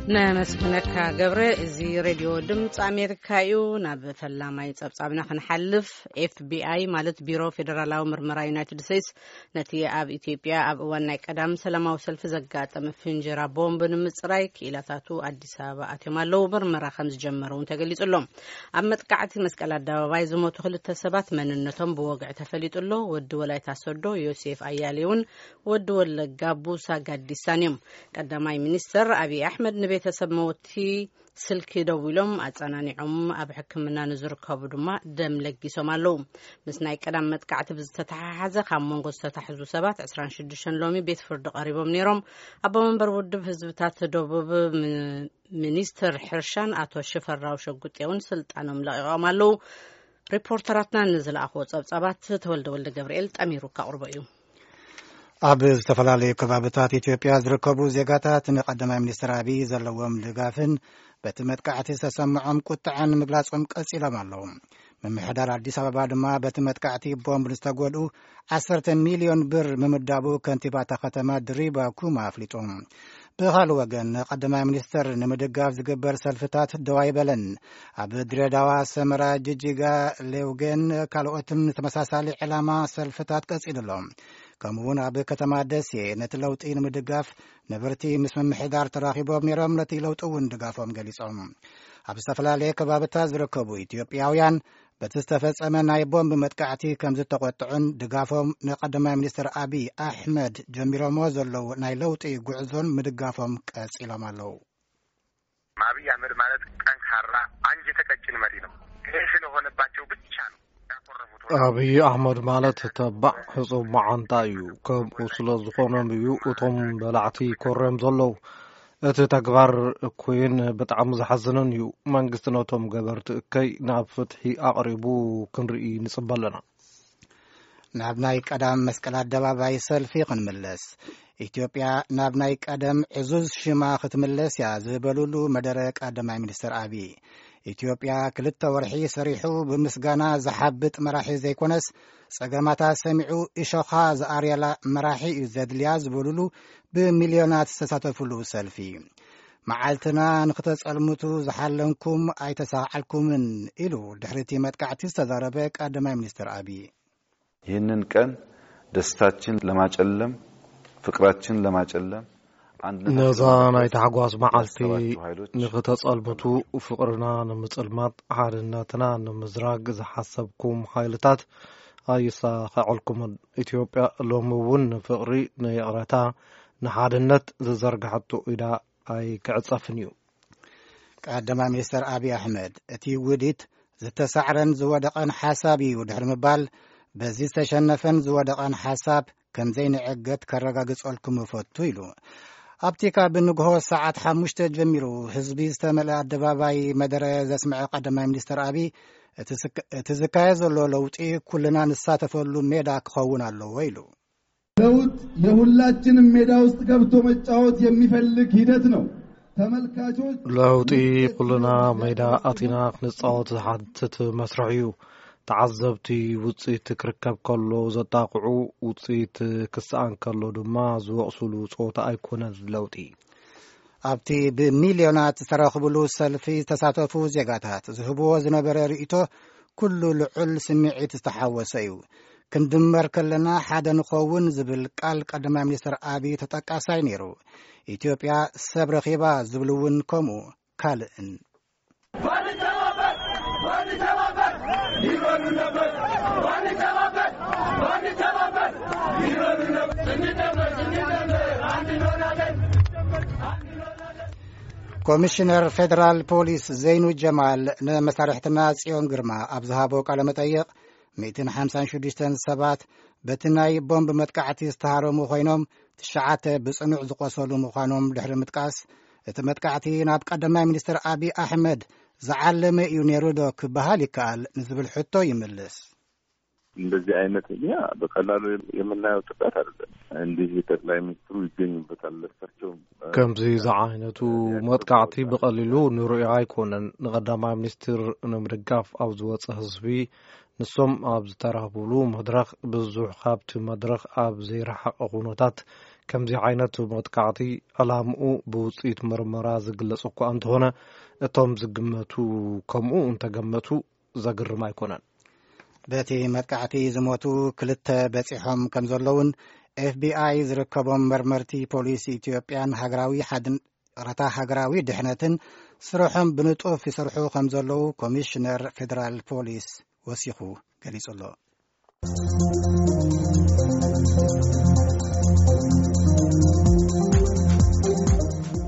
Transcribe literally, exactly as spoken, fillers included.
نمسكنك قبر زي راديو دمت أمريكا يو ناب فلاماي تصابنا خنحلف إف بي آي مالت بيرو فيدرالاو مرمرا يونايتد ستيتس نتي أب إثيوبيا أب واناي قدام سلاماو سلف زقات مفنجرا بومب نمصرايك إلى تاتو أديس أبا أتمالو مرمرا خمس جمرون تقليت لهم أما تقعتي مسكالة داباي زموتو خلت سبات مننتهم بوقع تفليت له ودو ولاي تاسودو يوسف أياليون ودو القابوسا قديسانيوم قداماي منستر أبي أحمد نبي ቤተሰብ ሞቲ ስልክ ደውሎም አጻናኒዑም ኣብ ሕክምና ንዝርከቡ ድማ ደም ለጊሶም ኣለው ምስ ናይ ቀዳም መጥቃዕቲ ብዝተተሓሓዘ ካብ መንጎ ዝተተሓዙ ሰባት عشرين وستة ሎሚ ቤት ፍርዲ ቀሪቦም ነይሮም ኣብ መንበር ውድብ ህዝብታት ደቡብ ሚኒስትር ሕርሻን አቶ ሽፈራው ሸጉጤውን ስልጣኖም ለቂቆም ኣለው ሪፖርተራትና ንዝላኣኹ ጸብጻባት ተወልደ ወልደ ገብርኤል ጠሚሩ ካቅርቦ እዩ ኣብ ዝተፈላለዩ ከባቢታት ኢትዮጵያ ዝርከቡ ዜጋታት ንቀዳማይ ሚኒስትር አብይ ዘለዎም ድጋፍን በቲ መጥቃዕቲ ዝተሰምዖም ቁጥዐን ምግላጾም ቀጺሎም ኣለው መምሕዳር አዲስ አበባ ድማ በቲ መጥቃዕቲ ቦምብ ዝተጎድኡ عشرة ሚሊዮን ብር ምምዳቡ ከንቲባታ ከተማ ድሪባ ኩማ ኣፍሊጦም ብኻል ወገን ቀዳማይ ሚኒስትር ንምድጋፍ ዝግበር ሰልፍታት ደዋይ በለን ኣብ ድሬዳዋ ሰመራ ጅጅጋ ሌውገን ካልኦትን ተመሳሳሊ ዕላማ ሰልፍታት ቀጺሎም ከምኡውን ኣብ ከተማ ደሴ ነቲ ለውጢ ንምድጋፍ ነበርቲ ምስ መምሕዳር ተራኺቦም ነይሮም ነቲ ለውጢ እውን ድጋፎም ገሊጾም ኣብ ዝተፈላለየ ከባቢታት ዝርከቡ ኢትዮጵያውያን በቲ ዝተፈጸመ ናይ ቦምብ መጥቃዕቲ ከም ዝተቆጥዑን ድጋፎም ንቀዳማይ ሚኒስትር አብይ አሕመድ ጀሚሮሞ ዘለው ናይ ለውጢ ጉዕዞን ምድጋፎም ቀጺሎም ኣለው አብይ አህመድ ማለት ጠንካራ አንጀተ ቀጭን መሪ ነው ይሄ ስለሆነባቸው ብቻ ነው አብይ አህመድ ማለት ተባዕ ህጹብ ማዓንታ እዩ ከምኡ ስለ ዝኾኖም እዩ እቶም በላዕቲ ኮረም ዘለው እቲ ተግባር ኮይን በጣም ዝሐዝነን እዩ መንግስት ነቶም ገበርቲ እከይ ናብ ፍትሒ አቅሪቡ ክንርኢ ንጽበለና ናብ ናይ ቀዳም መስቀል አደባባይ ሰልፊ ክንምለስ ኢትዮጵያ ናብ ናይ ቀደም ዕዙዝ ሽማ ክትምለስ ያ ዝበሉሉ መደረ ቀዳማይ ሚኒስትር አብይ ኢትዮጵያ ክልተ ወርሒ ሰሪሑ ብምስጋና ዝሓብጥ መራሒ ዘይኮነስ ጸገማታ ሰሚዑ ኢሾኻ ዝኣርያላ መራሒ እዩ ዘድልያ ዝበሉሉ ብሚልዮናት ዝተሳተፉሉ ሰልፊ መዓልትና ንኽተጸልሙቱ ዝሓለንኩም ኣይተሳዓልኩምን ኢሉ ድሕርቲ መጥቃዕቲ ዝተዛረበ ቀዳማይ ሚኒስትር አብይ ይህንን ቀን ደስታችን ለማጨለም ፍቅራችን ለማጨለም ነዛ ናይ ተሓጓስ መዓልቲ ንኽተጸልሙቱ ፍቅርና ንምጽልማት ሓድነትና ንምዝራግ ዝሓሰብኩም ኃይልታት ኣይሳኸዐልኩምን ኢትዮጵያ ሎሚ እውን ፍቅሪ ንይቕረታ ንሓድነት ዝዘርግሐቱ ኢዳ ኣይክዕጸፍን እዩ ቀዳማይ ሚኒስትር አብይ አሕመድ እቲ ውዲት ዝተሳዕረን ዝወደቐን ሓሳብ እዩ ድሕሪ ምባል በዚ ዝተሸነፈን ዝወደቐን ሓሳብ ከምዘይንዕገት ከረጋግጸልኩም እፈቱ ኢሉ ኣብቲ ካብ ንግሆ ሰዓት ሓሙሽተ ጀሚሩ ህዝቢ ዝተመልአ አደባባይ መደረ ዘስምዐ ቀዳማይ ሚኒስትር አብይ እቲ ዝካየድ ዘሎ ለውጢ ኩልና ንሳተፈሉ ሜዳ ክኸውን ኣለዎ ኢሉ ለውጥ የሁላችንም ሜዳ ውስጥ ገብቶ መጫወት የሚፈልግ ሂደት ነው ተመልካቾች ለውጢ ኩልና ሜዳ አቲና ክንጻወት ዝሓትት መስርሕ እዩ ተዓዘብቲ ውጽኢት ክርከብ ከሎ ዘጣቕዑ ውጽኢት ክስኣን ከሎ ድማ ዝወቕሱሉ ጾታ ኣይኮነን ለውጢ ኣብቲ ብሚልዮናት ዝተረኽብሉ ሰልፊ ተሳተፉ ዜጋታት ዝህብዎ ዝነበረ ርእቶ ኩሉ ልዑል ስምዒት ዝተሓወሰ እዩ ክንድመር ከለና ሓደ ንኸውን ዝብል ቃል ቀዳማይ ሚኒስትር አብይ ተጠቃሳይ ነይሩ ኢትዮጵያ ሰብ ረኺባ ዝብል እውን ከምኡ ካልእን ኮሚሽነር ፌደራል ፖሊስ ዘይኑ ጀማል ንመሳርሕትና ጽዮን ግርማ ኣብ ዝሃቦ ቃለ መጠይቕ مئة وخمسة وستة ሰባት በቲ ናይ ቦምብ መጥቃዕቲ ዝተሃረሙ ኮይኖም ትሽዓተ ብጽኑዕ ዝቆሰሉ ምዃኖም ድሕሪ ምጥቃስ እቲ መጥቃዕቲ ናብ ቀዳማይ ሚኒስትር አብይ አሕመድ ዝዓለመ እዩ ነይሩ ዶ ክበሃል ይከኣል ንዝብል ሕቶ ይምልስ እንደዚህ አይነት ያ በቀላሉ የምናየው ጥቃት አይደለም እንዲህ ጠቅላይ ሚኒስትሩ ይገኙበታል ለሳቸው ከምዚ ዝዓይነቱ መጥቃዕቲ በቀሊሉ ንሩኢ ኣይኮነን ንቀዳማይ ሚኒስትር ንምድጋፍ ኣብ ዝወፀ ህዝቢ ንሶም ኣብ ዝተረኸብሉ መድረኽ ብዙሕ ካብቲ መድረኽ ኣብ ዘይረሓቐ ኩነታት ከምዚ ዓይነት መጥቃዕቲ ዕላምኡ ብውፅኢት ምርመራ ዝግለጽ እኳ እንተኾነ እቶም ዝግመቱ ከምኡ እንተገመቱ ዘግርም ኣይኮነን። በቲ መጥቃዕቲ ዝሞቱ ክልተ በፂሖም ከም ዘለውን ኤፍቢአይ ዝርከቦም መርመርቲ ፖሊስ ኢትዮጵያን ሃገራዊ ሓድን ረታ ሃገራዊ ድሕነትን ስርሖም ብንጡፍ ይሰርሑ ከም ዘለዉ ኮሚሽነር ፌደራል ፖሊስ ወሲኹ ገሊጹ ኣሎ።